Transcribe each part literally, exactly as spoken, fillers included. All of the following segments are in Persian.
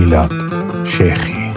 میلاد شیخی.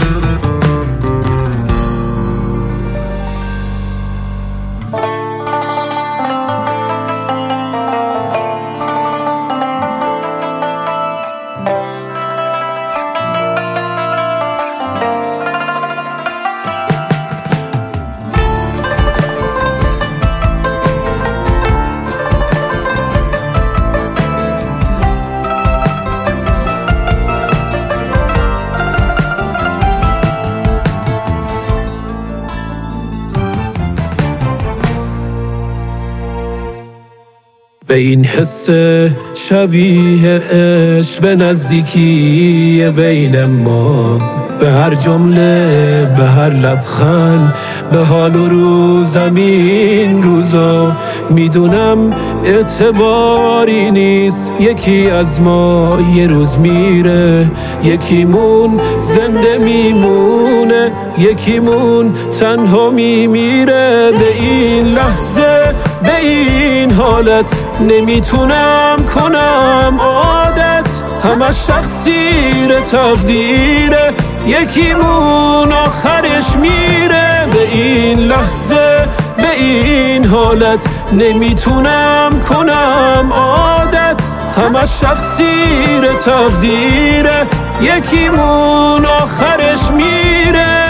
به این حس شبیه عشق به نزدیکی بین ما، به هر جمله، به هر لبخند، به حال و روزم این روزا. میدونم اعتباری نیست، یکی از ما یه روز میره، یکیمون زنده میمونه، یکیمون تنها میمیره. به این لحظه، به این حالت نمیتونم کنم عادت، همش تقصیر تقدیره، یکیمون آخرش میره. به این لحظه، به این حالت نمیتونم کنم عادت، همش تقصیر تقدیره، یکیمون آخرش میره.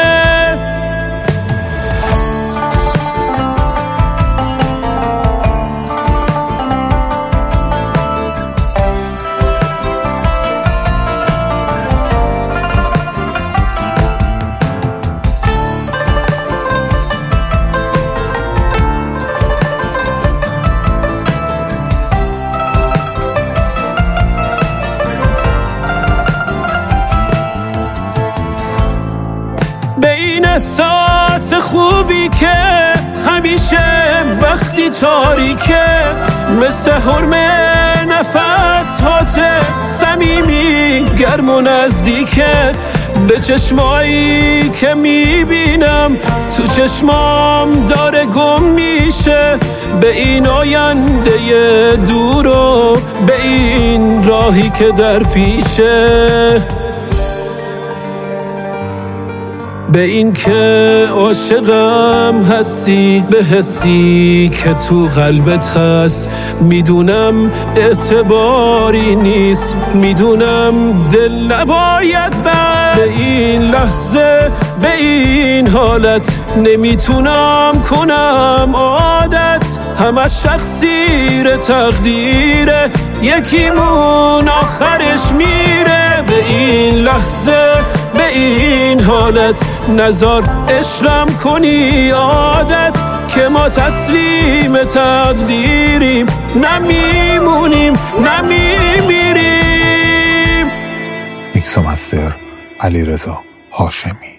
به این احساس خوبی که همیشه وقتی تاریکه، مثل حرم نفس هاته صمیمی گرم و نزدیکه. به چشمایی که میبینم تو چشمام داره گم میشه، به این آینده دور و به این راهی که در پیشه. به این که عاشقم هستی، به حسی که تو قلبت هست. میدونم اعتباری نیست، میدونم دل نباید بست. به این لحظه، به این حالت نمیتونم کنم عادت، همش تقصیر تقدیره، یکیمون آخرش میره. به این لحظه، به این حالت نزار عشقم کنی عادت، که ما تسلیم تقدیریم، نمیمونیم نمیمیریم. میکس و مستر علیرضا هاشمی.